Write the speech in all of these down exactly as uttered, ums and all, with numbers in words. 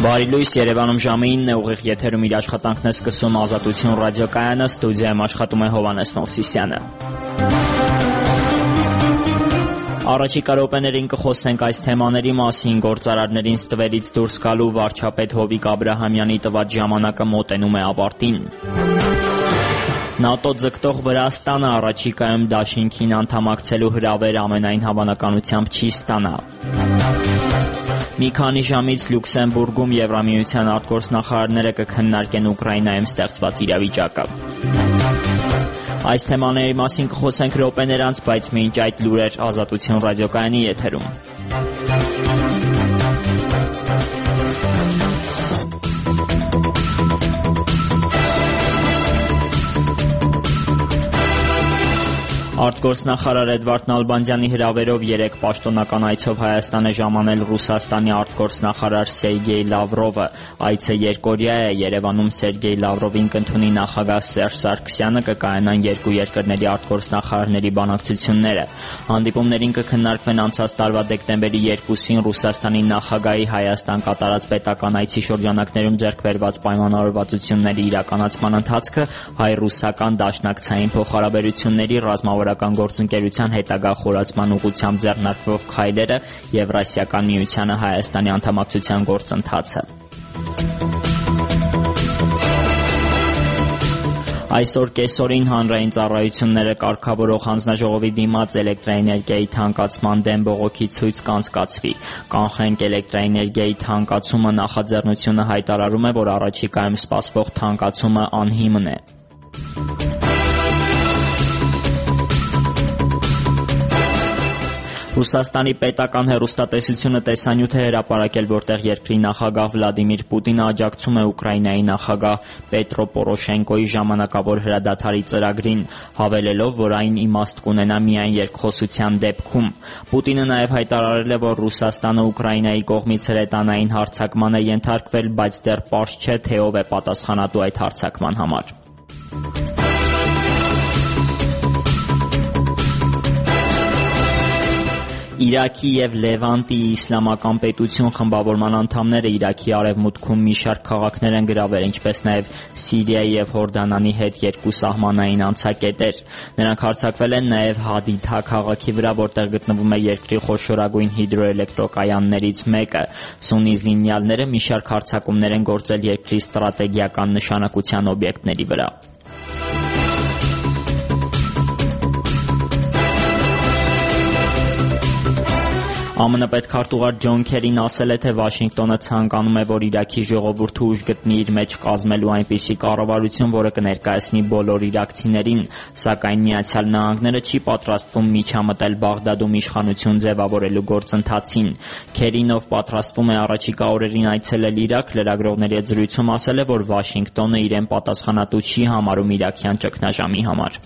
Բարի լույս, Երևանում ժամը ինն է, ուղիղ եթերում իր աշխատանքն է սկսում Ազատություն ռադիոկայանը, ստուդիայում աշխատում է Հովհաննես Մովսիսյանը։ Առաջիկա րոպեներին կխոսենք այս թեմաների մասին։ Գործարարներին ստվերից դուրս գալու վարչապետ Հովիկ Աբրահամյանի տված ժամանակը մոտենում է ավարտին։ ՆԱՏՕ ձգտող Վրաստանը առաջիկայում դաշինքին անդամակցելու հրավեր ամենայն հավանականությամբ չի ստանա։ Մի քանի ժամից Լյուքսեմբուրգում Եվրամիության արտգործնախարարները կքննարկեն Ուկրաինայում ստեղծված իրավիճակը։ Այս թեմաների մասին կխոսենք րոպեներ անց, բայց մինչ այդ լուրեր Ազատություն ռադիոկայանի եթերում։ Արտգործնախարար Էդվարդ Նալբանդյանի հրավերով երեկ պաշտոնական այցով Հայաստան է ժամանել Ռուսաստանի արտգործնախարար Սերգեյ Լավրովը։ Այցը երկօրյա է։ Երևանում Սերգեյ Լավրովին կընդունի նախագահ Սերժ Սարգսյանը, կկայանան երկու երկրների արտգործնախարարների բանակցությունները։ Հանդիպումներին կքննարկվեն անցած տարվա դեկտեմբերի երկուսին Ռուսաստանի նախագահի Հայաստան կատարած պետական այցի շրջանակներում ձեռք բերված պայմանավորվածությունների իրականացման ընթացքը, հայ-ռուսական դաշնակցային փոխհարաբերությունների ռազմավարական գործընկերության հետագա խորացման ուղղությամբ ձեռնարկվող քայլերը, Եվրասիական միությանը Հայաստանի անդամակցության գործընթացը։ Այսօր կեսօրին հանրային ծառայությունները կարգավորող հանձնաժողովի դիմաց էլեկտրաէներգիայի թանկացման դեմ բողոքի ցույց կանցկացվի։ Կանխենք էլեկտրաէներգիայի թանկացումը նախաձեռնությունը հայտարարում է, որ առաջիկայում սպասվող թանկացումը անհիմն է։ Ռուսաստանի պետական հեռուստատեսությունը տեսանյութ է հրապարակել, որտեղ երկրի նախագահ Վլադիմիր Պուտինը աջակցում է Ուկրաինայի նախագահ Պետրո Պորոշենկոյի ժամանակավոր հրադադարի ծրագրին, հավելելով, որ այն իմաստ կունենա միայն երկխոսության դեպքում։ Պուտինը նաև հայտարարել է, որ Ռուսաստանը Ուկրաինայի կողմից հրետանային հարձակման է ենթարկվել, բայց դեռ պարզ չէ, թե ով է պատասխանատու այդ հարձակման համար։ Իրաքի և Լևանտի իսլամական պետություն խմբավորման անդամները Իրաքի արևմուտքում մի շարք քաղաքներ են գրավել, ինչպես նաև Սիրիայի և Հորդանանի հետ երկու սահմանային անցակետեր։ Նրանք հարձակվել են նաև Հադիթա քաղաքի վրա, որտեղ գտնվում է երկրի խոշորագույն հիդրոէլեկտրակայաններից մեկը։ Սուննի զինյալները մի շարք հարձակումներ են գործել երկրի ստրատեգիական նշանակության օբյեկտների վրա։ ԱՄՆ պետքարտուղար Ջոն Քերին ասել է, թե Վաշինգտոնը ցանկանում է, որ Իրաքի ժողովուրդը ուժ գտնի իր մեջ կազմելու այնպիսի կառավարություն, որը կներկայացնի բոլոր իրաքցիներին, սակայն Միացյալ Նահանգները չի պատրաստվում միջամտել Բաղդադում իշխանություն ձևավորելու գործընթացին։ Քերին, ով պատրաստվում է առաջիկա օրերին այցելել Իրաք, լրագրողների հետ զրույցում ասել է, որ Վաշինգտոնը իրեն պատասխանատու չի համարում իրաքյան ճգնաժամի համար։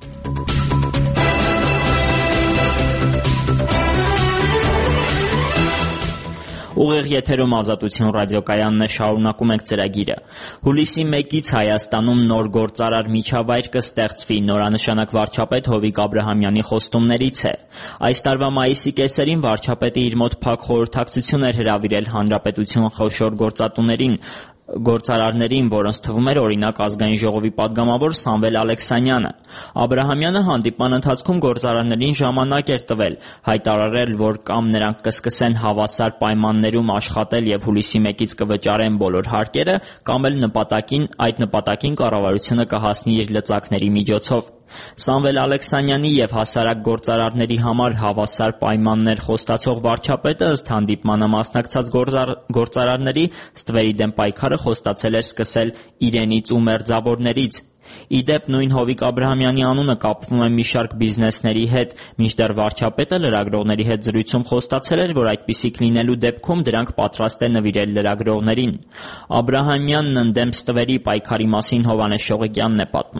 Ուղիղ եթերում Ազատություն ռադիոկայանն է, շարունակում ենք ծրագիրը։ Հուլիսի մեկից Հայաստանում նոր գործարար միջավայր կստեղծվի, նորանշանակ վարչապետ Հովիկ Աբրահամյանի խոստումներից է։ Այս տարվա մայիսի կեսերին վարչապետը իր մոտ փակ խորհրդակցություն էր հրավիրել հանրապետություն խոշոր գործատուներին, գործարարներին, որոնց թվում էր օրինակ Ազգային ժողովի պատգամավոր Սամվել Ալեքսանյանը։ Աբրահամյանը հանդիպման ընթացքում գործարարներին ժամանակ էր տվել, հայտարարել, որ կամ նրանք կսկսեն հավասար պայմաններում աշխատել և հուլիսի մեկից կվճարեն բոլոր հարկերը, կամ էլ նպատակին, այդ նպատակին կառավարությունը կհասնի իր լծակների միջոցով։ Սամվել Ալեքսանյանի և հասարակ գործարարների համար հավասար պայմաններ խոստացող վարչապետը ըստ հանդիպմանը մասնակցած գործարարների ստվերի դեմ պայքարը խոստացել էր սկսել իրենից ու մերձավորներից։ Ի դեպ, նույն Հովիկ Աբրահամյանի անունը կապվում է մի շարք բիզնեսների հետ, մինչդեռ վարչապետը լրագրողների հետ զրույցում խոստացել էր, որ այդպիսիք լինելու դեպքում դրանք պատրաստ է նվիրել լրագրողներին։ Աբրահամյանն ընդդեմ ստվերի պայքարի մասին Հովհաննես Շողիկյանն է պատմում։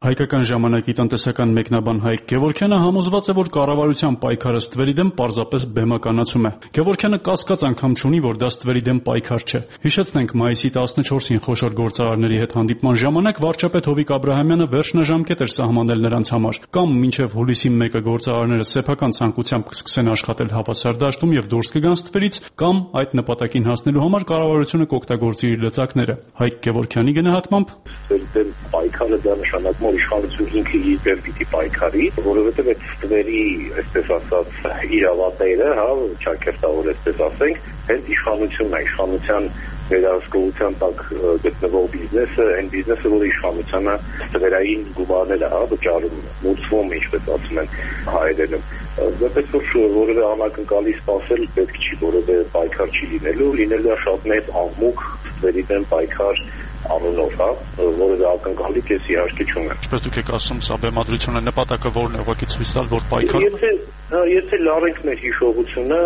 Հայկական ժամանակի տնտեսական մեկնաբան Հայկ Գևորգյանը համոզված է, որ կառավարության պայքարը ստվերի դեմ պարզապես բեմականացում է։ Գևորգյանը կասկած անգամ չունի, որ դա ստվերի դեմ պայքար չէ։ Հիշեցնենք, մայիսի տասնչորսին խոշոր գործարարների հետ հանդիպման ժամանակ վարչապետ Հովիկ Աբրահամյանը վերջնաժամկետ էր սահմանել նրանց համար, կամ մինչև հուլիսի մեկը գործարարները սեփական ցանկությամբ կսկսեն աշխատել հավասար դաշտում եւ դուրս կգան ստվերից, կամ այդ նպատակին հասնելու համար կառավարությունը կօգտագործի իր լծակները։ Հայկ Գևորգյանի գնահատմամբ պայքարը դա նշանակում է իշխանությունը ինքը իր դեմ պիտի պայքարի, որովհետև այդ ստվերի, այսպես ասած, իրավատերը, հա, ճակերտավոր այսպես ասենք, հենց իշխանությունն է, իշխանության վերահսկողության տակ գտնվող բիզնեսը, այն բիզնեսը, որը իշխանությանը ստվերային գումարներ է, հա, վճարում, մուծվում, ինչպես ասում են հայերենում։ Դեպս որ որևէ անակնկալի սպասել պետք չի, որևէ պայքար չի լինելու, լինելու է շատ մեծ աղմուկ ստվերի դեմ պայքար անունով, հա, որը ակնկալի կես իհարկե չունեն։ Ինչպես դուք եք ասում, սա բեմադրությունը նպատակը որն է, ուղղակի ցույց տալ, որ պայքար։ Եթե եթե լարենք մեր հիշողությունը,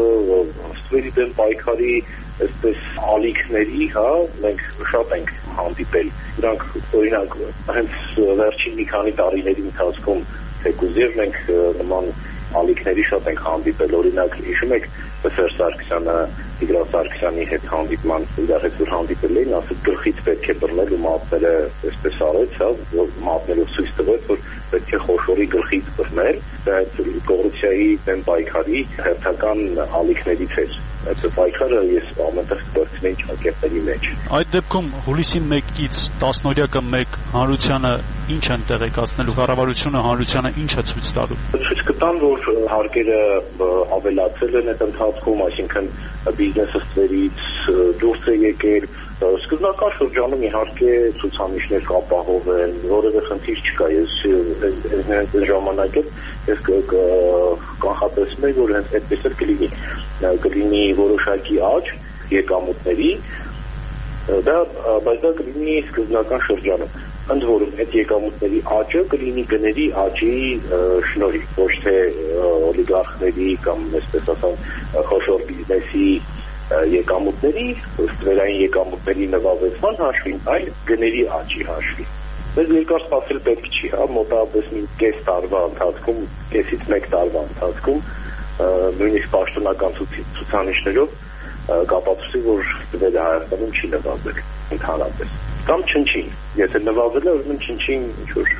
ստվերի դեմ պայքարի այսպես ալիքների, հա, մենք շատ ենք հանդիպել։ Դրանք օրինակ հենց վերջին մի քանի տարիների ընթացքում թեկուզ եւ մենք նման ալիքների շատ ենք հանդիպել։ Օրինակ, հիշում եք Սերժ Սարգսյանը Տիգրան Սարգսյանի հետ հանդիպման իրար հետ որ հանդիպել էին, ասել գլխից պետք է բռնել ու մատները այսպես արեց, հա, որ մատներով ցույց տվեց, որ պետք է խոշորի գլխից բռնել, դա այդ կոռուպցիայի դեմ պայքարի հերթական ալիքներից էր։ Այդ պայքարը ես ամենտեղ կդարձնեի ճակերտների մեջ։ Այդ դեպքում հուլիսի մեկից տասնօրյակը մեկ հանրությանը ինչ են տեղեկացնելու, կառավարությունը հանրությանը ինչ է ցույց տալու։ Ցույց կտան, որ հարկերը ավելացել են այդ ընթացքում, այսինքն բիզնեսը ստվերից դուրս է եկել, սկզբնական շրջանում իհարկե ցուցանիշներ կապահով են, որևէ խնդիր չկա, ես այս ժամանակը ես կանխատեսում եմ, որ հենց այդպես էլ կլինի, կլինի որոշակի աճ եկամուտների, դա բայց դա կլինի սկզբնական շրջանում, ընդ որում այդ եկամուտների աճը կլինի գների աճի շնորհիվ, ոչ թե օլիգարխների կամ այսպես ասած խոշոր բիզնեսի եկամուտների, ստվերային եկամուտների նվազեցման հաշվին, այլ գների աճի հաշվին։ Բայց երկար սպասել պետք չի, հա, մոտավորապես մի կես տարվա ընթացքում, կեսից մեկ տարվա ընթացքում, նույնիսկ պաշտոնական ցուցանիշներով կապացուցի, որ ստվերը Հայաստանում չի նվազել ընդհանրապես։ Կամ չնչին, եթե նվազել է, ուրեմն չնչին ինչ-որ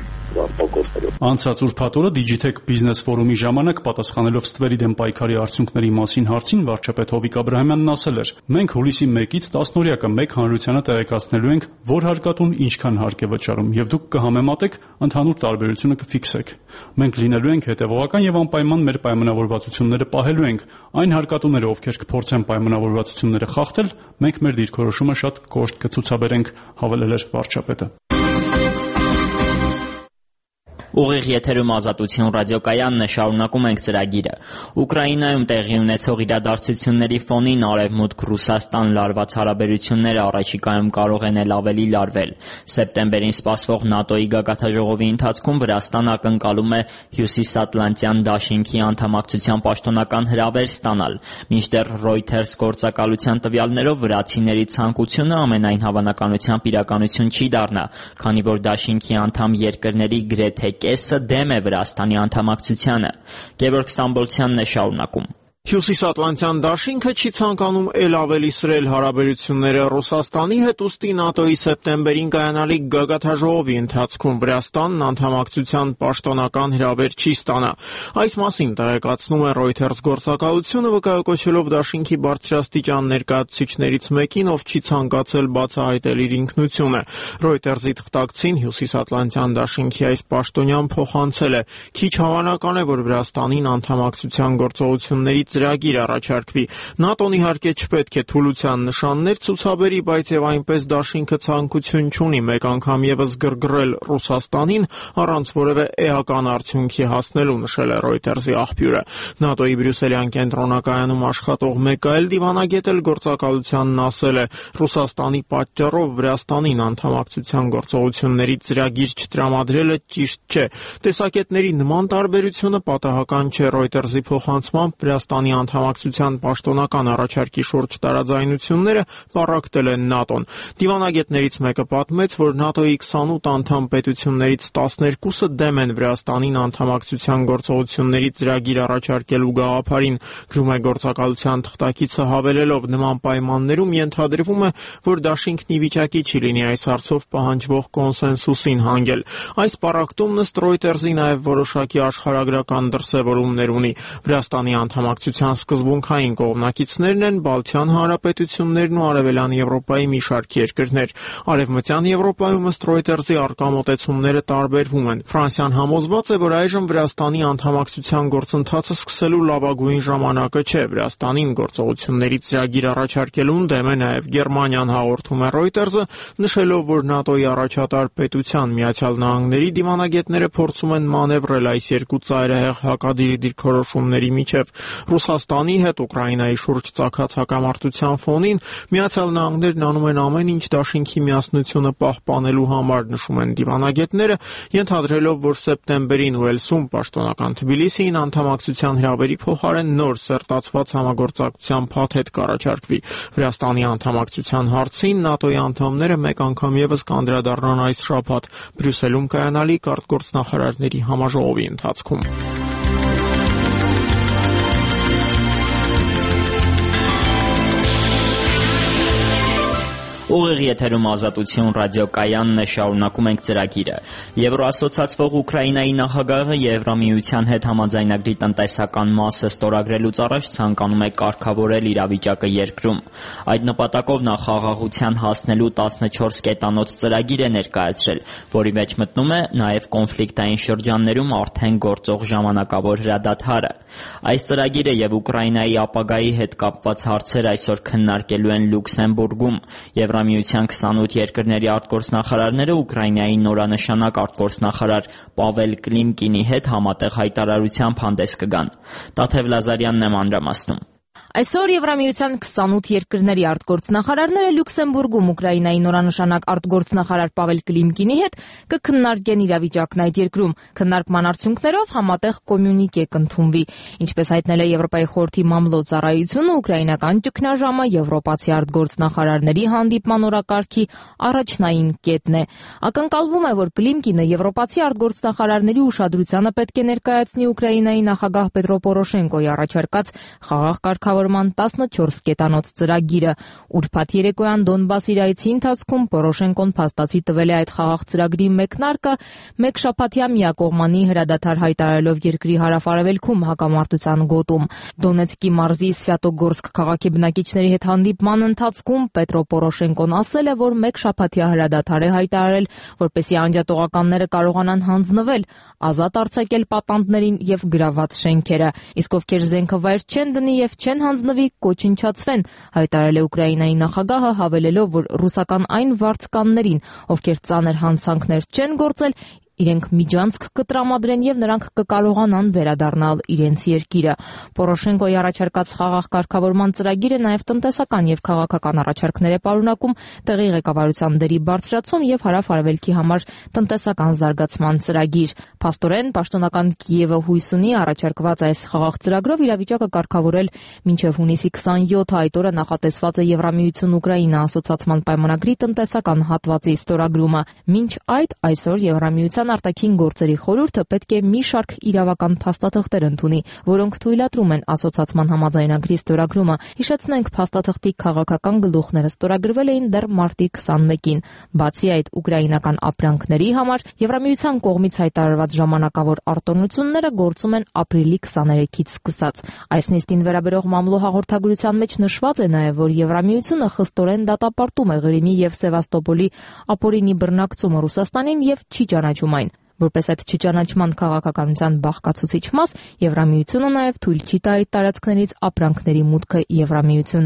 Անցած ուրբաթ օրը Digitech Business Forum-ի ժամանակ պատասխանելով ստվերի դեմ պայքարի արդյունքների մասին հարցին վարչապետ Հովիկ Աբրահամյանն ասել էր. «Մենք հուլիսի մեկից տասնօրյակը մեկ հանրությանը տեղեկացնելու ենք, որ հարկատուն ինչքան հարկ է վճարում, եւ դուք կհամեմատեք, ընդհանուր տարբերությունը կֆիքսեք։ Մենք լինելու ենք հետևողական եւ անպայման մեր պայմանավորվածությունները պահելու ենք։ Այն հարկատուները, ովքեր կփորձեն պայմանավորվածությունները խախտել, մենք մեր դիրքորոշումը շատ կոշտ կցուցաբերենք», հավելել էր վարչապետը։ Ուղիղ եթերում Ազատություն ռադիոկայանն է, շարունակում ենք ծրագիրը։ Ուկրաինայում տեղի ունեցող իրադարձությունների ֆոնին Արևմուտք-Ռուսաստան լարված հարաբերությունները առաջիկայում կարող են էլ ավելի լարվել։ Սեպտեմբերին սպասվող ՆԱՏՕ-ի գագաթնաժողովի ընթացքում Վրաստանը ակնկալում է Հյուսիսատլանտյան դաշինքի անդամակցության պաշտոնական հրավեր ստանալ, մինչդեռ Reuters գործակալության տվյալներով վրացիների ցանկությունը ամենայն հավանականությամբ իրականություն չի դառնա, քանի որ դաշինքի անդամ երկրների գրեթե կեսը դեմ է Վրաստանի անդամակցությանը։ Գևորգ Ստամբոլցյանն է շարունակում։ Հյուսիսատլանտյան դաշինքը չի ցանկանում էլ ավելի սրել հարաբերությունները Ռուսաստանի հետ, ուստի ՆԱՏՕ-ի սեպտեմբերին կայանալիք գագաթնաժողովի ընթացքում Վրաստանն անդամակցության պաշտոնական հրավեր չի ստանա։ Այս մասին տեղեկացնում է Reuters գործակալությունը, վկայակոչելով դաշինքի բարձրաստիճան ներկայացուցիչներից մեկին, ով չի ցանկացել բացահայտել իր ինքնությունը։ Reuters-ի թղթակցին Հյուսիսատլանտյան դաշինքի այս պաշտոնյան փոխանցել է. «Քիչ հավանական է, որ Վրաստանին անդամակցության գործողությունների ծրագիր առաջարկվի։ ՆԱՏՕ-ն իհարկե չպետք է թուլության նշաններ ցուցաբերի, բայց եւ այնպես դաշինքը ցանկություն չունի մեկ անգամ եւս գրգռել Ռուսաստանին առանց որևէ էական արդյունքի հասնելու», նշել է Reuters-ի աղբյուրը։ ՆԱՏՕ-ի Բրյուսելյան կենտրոնակայանում աշխատող մեկ այլ դիվանագետ էլ գործակալությանն ասել է. «Ռուսաստանի պատճառով Վրաստանին անդամակցության գործողությունների ծրագիր չտրամադրելը ճիշտ չէ։ Տեսակետների նման տարբերությունը պատահական չէ»։ Reuters-ի փոխանցմամբ Վրաստանի Վրաստանի անդամակցության պաշտոնական առաջարկի շուրջ տարաձայնությունները պառակտել են ՆԱՏՕ-ն։ Դիվանագետներից մեկը պատմեց, որ ՆԱՏՕ-ի քսանութ անդամ պետություններից տասներկուսը դեմ են Վրաստանին անդամակցության գործողությունների ծրագիր առաջարկելու գաղափարին, գրում է գործակալության թղթակիցը, հավելելով նման պայմաններում ենթադրվում է, որ դաշինքն ի վիճակի չի լինի այս հարցով պահանջվող կոնսենսուսին հանգել։ Այս պառակտումն ըստ Reuters-ի նաև որոշակի աշխարհագրական դրսևորումներ ունի։ Վրաստանի անդամակցության սկզբունքային կողմնակիցներն են Բալթյան հանրապետություններն ու Արևելյան Եվրոպայի մի շարք երկրներ։ Արևմտյան Եվրոպայում ըստ Reuters-ի առկա մոտեցումները տարբերվում են։ Ֆրանսիան համոզված է, որ այժմ Վրաստանի անդամակցության գործընթացը սկսելու լավագույն ժամանակը չէ։ Վրաստանին գործողությունների ծրագիր առաջարկելուն դեմ է նաև Գերմանիան, հաղորդում է Reuters-ը, նշելով, որ ՆԱՏՕ-ի առաջատար պետության Միացյալ Նահանգների դիվանագետները փորձում են մանևրել այս երկու ծայրահեղ հակադիր դիրքորոշումների միջև։ Ռուսաստանի հետ Ուկրաինայի շուրջ ծագած հակամարտության ֆոնին Միացյալ Նահանգներն անում են ամեն ինչ դաշինքի միասնությունը պահպանելու համար, նշում են դիվանագետները, ենթադրելով, որ սեպտեմբերին Ուելսում պաշտոնական Թբիլիսիին անդամակցության հրավերի փոխարեն նոր սերտացված համագործակցության փաթեթ կառաջարկվի։ Վրաստանի անդամակցության հարցին ՆԱՏՕ-ի անդամները մեկ անգամ ևս կանդրադառնան այս շաբաթ Բրյուսելում կայանալիք արտգործնախարարների համաժողովի ընթացքում։ Ուղիղ եթերում Ազատություն ռադիոկայանն է, շարունակում ենք ծրագիրը։ Եվրոասոցիացվող Ուկրաինայի նախագահը Եվրամիության հետ համաձայնագրի տնտեսական մասը ստորագրելուց առաջ ցանկանում է կարգավորել իրավիճակը երկրում։ Այդ նպատակով նա խաղաղության հասնելու տասնչորս կետանոց ծրագիր է ներկայացրել, որի մեջ մտնում է նաև կոնֆլիկտային շրջաններում արդեն գործող ժամանակավոր հրադադարը։ Այս ծրագիրը եւ Ուկրաինայի ապագայի հետ կապված հարցեր այսօր քննարկելու են Լյուքսեմբուրգում։ Եվրամիության քսանութ երկրների արտգործնախարարները Ուկրաինայի նորանշանակ արտգործնախարար Պավել Կլիմկինի հետ համատեղ հայտարարությամբ հանդես կգան։ Տաթև Լազարյանն է մանրամասնում։ Այսօր Եվրամիության քսանութ երկրների արտգործնախարարները Լյուքսեմբուրգում Ուկրաինայի նորանշանակ արտգործնախարար Պավել Կլիմկինի հետ կքննարկեն իրավիճակն այդ երկրում։ Քննարկման արդյունքներով համատեղ կոմյունիկե կընդունվի։ Ինչպես հայտնել է Եվրոպայի խորհրդի մամլոյցարայությունը, ուկրաինական ճգնաժամը եվրոպացի արտգործնախարարների հանդիպման օրակարգի առաջնային կետն է։ Ակնկալվում է, որ Կլիմկինը եվրոպացի արտգործնախարարների ուշադրությանը պետք է ներկայացնի Ուկրաինայի նախագահ Պետրո Պորոշենկոյի առաջարկած խաղաղ կարգավորման տասնչորս կետանոց ծրագիրը։ Ուրբաթ երեկոյան Դոնբաս իրայցի ընթացքում Պորոշենկոն փաստացի տվել է այդ խաղաղ ծրագրի մեկնարկը մեկ շաբաթյա միակողմանի հրադադար հայտարարելով երկրի հարավ-արևելքում հակամարտության գոտում։ Դոնեցկի մարզի Սվյատոգորսկ քաղաքի բնակիչների հետ հանդիպման ընթացքում Պետրո Պորոշենկոն ասել է, որ մեկ շաբաթյա հրադադար է հայտարարել, որպեսզի անջատողականները կարողանան հանձնվել, ազատ արձակել պատանդներին եւ գրաված շենքերը։ Իսկ ովքեր զենքը վայր չեն դնի եւ չեն հանձնվի, կոչնչացվեն, հայտարարել է Ուկրաինայի նախագահը, հավելելով, որ ռուսական այն վարձկաններին, ովքեր ծանր հանցանքներ չեն գործել, իրենք միջանցք կտրամադրեն եւ նրանք կկարողանան վերադառնալ իրենց երկիրը։ Պորոշենկոյի առաջարկած խաղաղ կարգավորման ծրագիրը նաեւ տնտեսական եւ քաղաքական առաջարկներ է պարունակում, տեղի ղեկավարության դերի բարձրացում եւ հարավ-արևելքի համար տնտեսական զարգացման ծրագիր։ Փաստորեն, պաշտոնական Կիևը հույս ունի առաջարկված այս խաղաղ ծրագրով իրավիճակը կարգավորել մինչեւ հունիսի քսանյոթը, այդ օրը նախատեսված է Եվրամիություն-Ուկրաինա ասոցիացման պայմանագրի տնտեսական հատվածի ստորագրումը։ Մինչ այդ այսօր Եվրամիության արտաքին գործերի խորհուրդը պետք է մի շարք իրավական փաստաթղթեր ընդունի, որոնք թույլատրում են ասոցիացման համաձայնագրի ստորագրումը։ Հիշեցնենք, փաստաթղթի քաղաքական գլուխները ստորագրվել էին դեռ մարտի քսանմեկին։ Բացի այդ, ուկրաինական ապրանքների համար Եվրամիության կողմից հայտարարված ժամանակավոր արտոնությունները գործում են ապրիլի քսաներեքից սկսած։ Այս նիստին վերաբերող մամլո հաղորդագրության մեջ նշված է նաև, որ Եվրամիությունը խստորեն դատապարտում է Ղրիմի եւ Սևաստոպոլի ապօրինի բռնակցումը Ռուսաստանին եւ չի ճանաչում այն։ Որպես այդ չճանաչման քաղաքականության բաղկացուցիչ մաս, Եվրամիությունը նաև թույլ չի տա այդ տարածքներից ապրանքների մուտքը Եվրամիություն։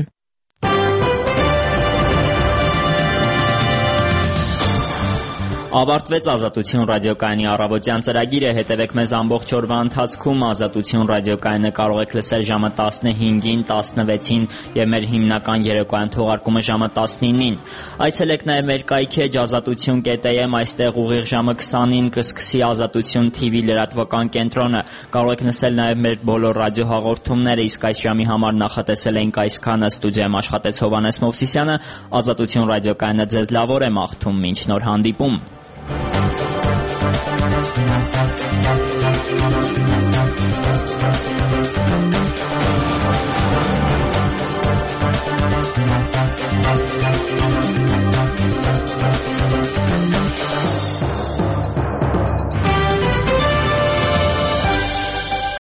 Ավարտվեց Ազատություն ռադիոկայանի առավոտյան ծրագիրը, հետևեք մեզ ամբողջ օրվա ընթացքում։ Ազատություն ռադիոկայանը կարող եք լսել ժամը տասնհինգին, տասնվեցին եւ մեր հիմնական երեկոյան թողարկումը ժամը տասնինին։ Այցելեք նաեւ մեր կայքեջ ազատություն կետ am, այստեղ ուղիղ ժամը քսանին կսկսի Ազատություն թի վի լրատվական կենտրոնը։ Կարող եք լսել նաեւ մեր բոլոր ռադիոհաղորդումները, իսկ այս ժամի համար նախատեսել ենք այսքանը։ Ստուդիայում աշխատեց Հովհաննես Մովսիսյանը, Ազատություն ռադիոկայանը ձեզ լավ օր է մաղթում, մինչ նոր հանդիպում։ Thank you.